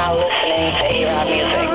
now listening to A-Rod Music.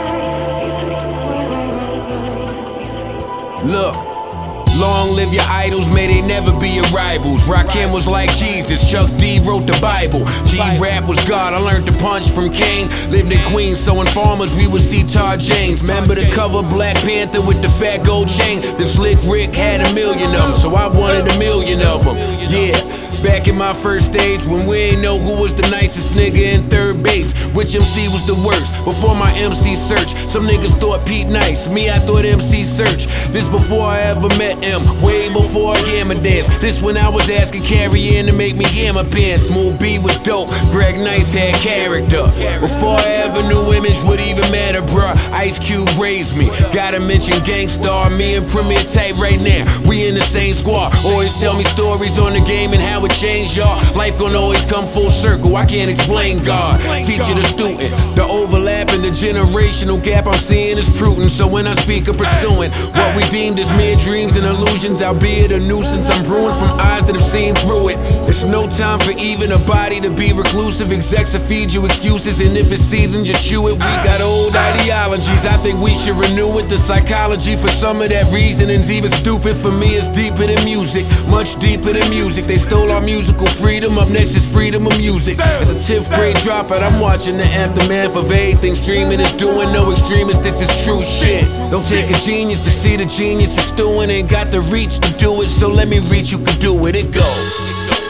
Look, long live your idols, may they never be your rivals. Rakim was like Jesus, Chuck D wrote the Bible. G-Rap was God, I learned to punch from Kane. Lived in Queens, so in Farmers we would see Tar James. Remember the cover Black Panther with the fat gold chain? Then Slick Rick had 1 million of them, so I wanted 1 million of them. Yeah. Back in my first stage, when we ain't know who was the nicest nigga in third base, which MC was the worst. Before my MC search, some niggas thought Pete Nice, me I thought MC Search. This before I ever met him, way before I Gamma Dance. This when I was asking Carrie Ann to make me Gamma Pants. Smooth B was dope, Greg Nice had character. Before I ever knew image would even matter, bruh, Ice Cube raised me. Gotta mention Gangstar, me and Premier Type right now, we in the same squad. Always tell me stories on the game and how it change, y'all. Life gon' always come full circle, I can't explain God. Teacher to student, the overlap and the generational gap I'm seeing is prudent. So when I speak of pursuing what we deemed as mere dreams and illusions, albeit a nuisance, I'm brewing from eyes that have seen through it. It's no time for even a body to be reclusive. Execs will feed you excuses, and if it's seasoned, you chew it. We got old ideologies, I think we should renew it. The psychology for some of that reasoning's even stupid. For me, it's deeper than music, much deeper than music. They stole our musical freedom, up next is freedom of music. As a 10th grade dropout, I'm watching the aftermath of everything streaming is doing. No extremists, this is true shit. Don't take a genius to see the genius is doing. Ain't got the reach to do it, so let me reach, you can do it. It goes.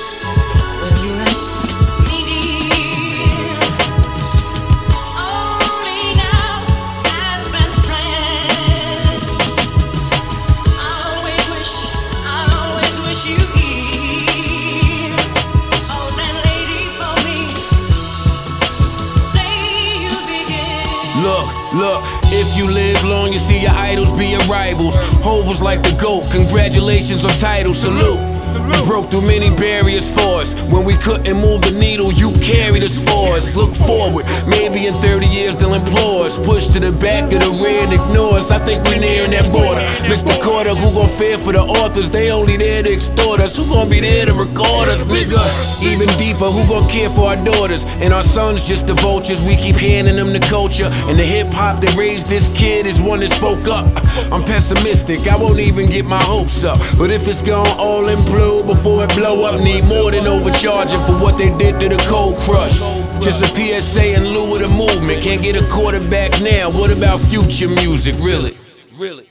Look, if you live long, you see your idols be your rivals. Hov was like the GOAT, congratulations on title, salute. You broke through many barriers for us. When we couldn't move the needle, you carried us for us. Look forward, maybe in 30 years they'll implore us. Push to the back of the rear and ignore us. I think we're nearing that border. Mr. Carter, who gon' fear for the authors? They only there to extort us. Who gon' be there to record us, nigga? Even deeper, who gon' care for our daughters? And our sons just the vultures. We keep handing them the culture. And the hip-hop that raised this kid is one that spoke up. I'm pessimistic, I won't even get my hopes up. But if it's gone all implode before it blow up, need more than overcharging for what they did to the Cold Crush. Just a PSA in lieu of the movement. Can't get a quarterback now, what about future music, really? Really?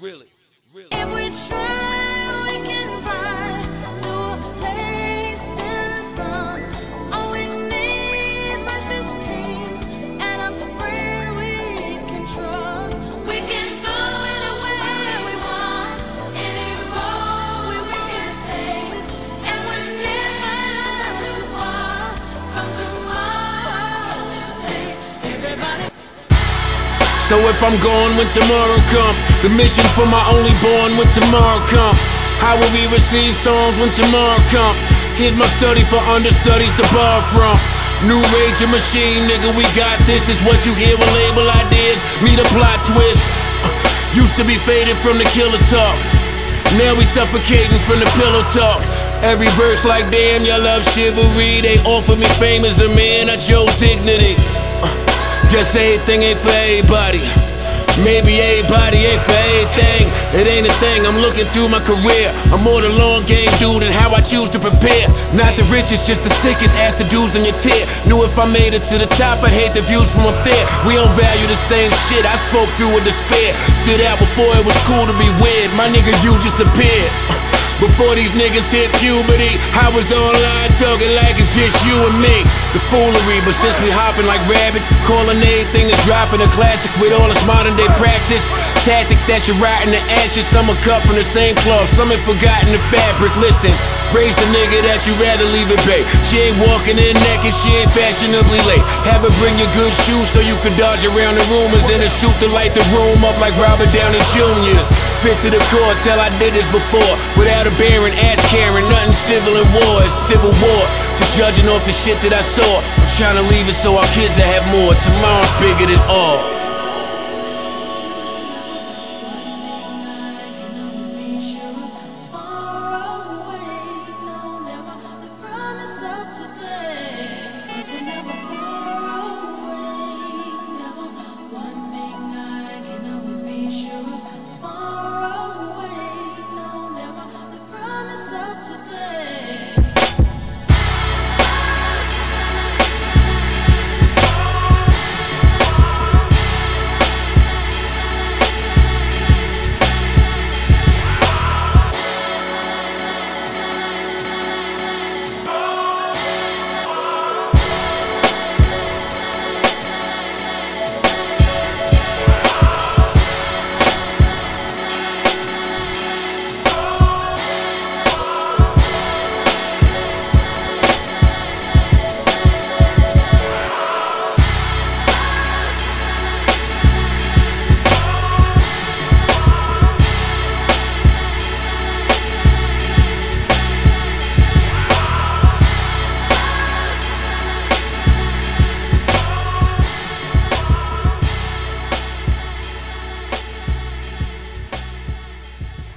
If we try, we can find to a place in the sun. All we need is precious dreams and a friend we can trust. We can go anywhere we want, any road we will take, and we're never too far from tomorrow today. Everybody. So if I'm gone when tomorrow come, the mission for my only born when tomorrow come. How will we receive songs when tomorrow come? Here's my study for understudies to borrow from. New Rage and Machine, nigga, we got this. Is what you hear with label ideas, meet a plot twist. Used to be faded from the killer talk, now we suffocating from the pillow talk. Every verse like damn, y'all love chivalry. They offer me fame as a man, I chose dignity. Guess everything ain't for everybody. Maybe everybody ain't for everything. It ain't a thing, I'm looking through my career. I'm more the long game dude and how I choose to prepare. Not the richest, just the sickest, ask the dudes in your tier. Knew if I made it to the top, I'd hate the views from up there. We don't value the same shit, I spoke through with despair. Stood out before it was cool to be weird. My nigga, you just appeared. Before these niggas hit puberty, I was online talking like it's just you and me. The foolery, but since we hopping like rabbits, calling everything that's dropping a classic with all its modern day practice. Tactics that should rot in the ashes, some are cut from the same cloth, some have forgotten the fabric. Listen, raise the nigga that you rather leave it bait. She ain't walking in naked, she ain't fashionably late. Have her bring your good shoes so you can dodge around the rumors in a suit to light the room up like Robert Downey Jr.'s. Fit to the core, tell I did this before. Without a baron, ask Karen, nothing civil in war, it's civil war. Just judging off the shit that I saw. I'm trying to leave it so our kids will have more. Tomorrow's bigger than all.